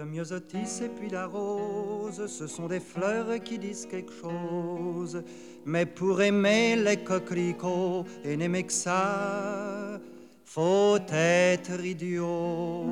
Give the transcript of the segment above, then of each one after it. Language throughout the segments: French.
Le myosotis et puis la rose, ce sont des fleurs qui disent quelque chose. Mais pour aimer les coquelicots et n'aimer que ça, faut être idiot.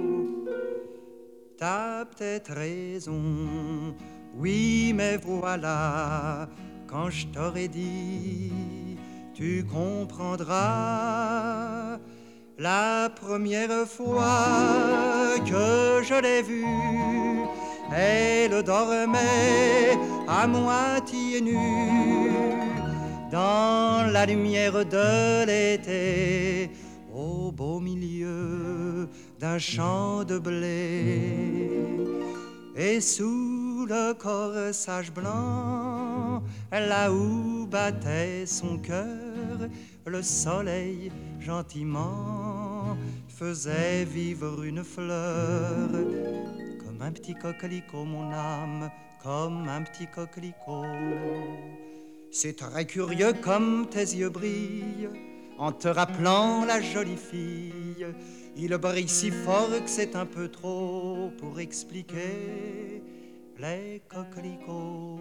T'as peut-être raison, oui, mais voilà, quand je t'aurais dit, tu comprendras. La première fois que je l'ai vue, elle dormait à moitié nue dans la lumière de l'été, au beau milieu d'un champ de blé. Et sous le corsage blanc, là où battait son cœur, le soleil gentiment faisait vivre une fleur. Comme un petit coquelicot, mon âme, comme un petit coquelicot. C'est très curieux comme tes yeux brillent en te rappelant la jolie fille. Il brille si fort que c'est un peu trop pour expliquer les coquelicots.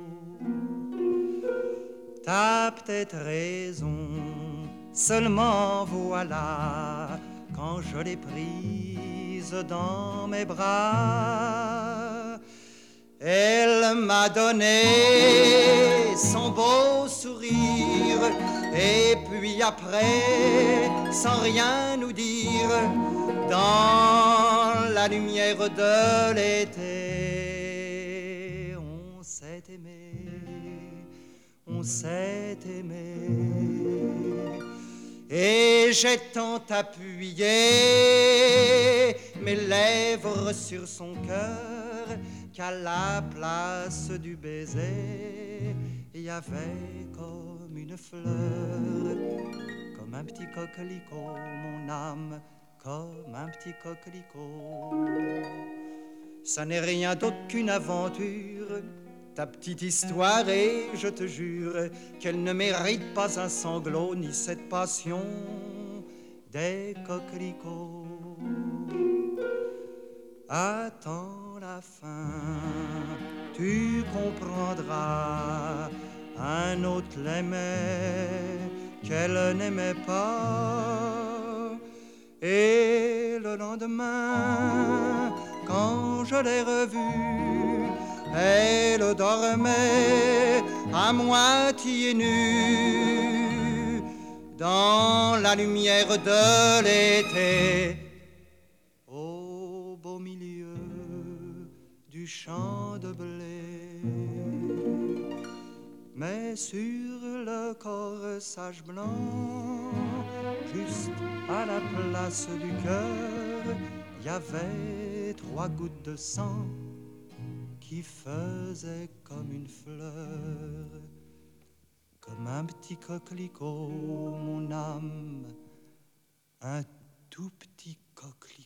T'as peut-être raison, seulement voilà, quand je l'ai prise dans mes bras, elle m'a donné son beau sourire, et puis après, sans rien nous dire, dans la lumière de l'été, on s'est aimé, on s'est aimé. Et j'ai tant appuyé mes lèvres sur son cœur qu'à la place du baiser, il y avait comme une fleur, comme un petit coquelicot, mon âme, comme un petit coquelicot. Ça n'est rien d'autre qu'une aventure, ta petite histoire, et je te jure qu'elle ne mérite pas un sanglot ni cette passion des coquelicots. Attends la fin, tu comprendras. Un autre l'aimait, qu'elle n'aimait pas. Et le lendemain, quand je l'ai revue, elle dormait à moitié nue dans la lumière de l'été, au beau milieu du champ de blé. Mais sur le corsage blanc, juste à la place du cœur, il y avait 3 gouttes de sang qui faisaient comme une fleur, comme un petit coquelicot, mon âme, un tout petit coquelicot.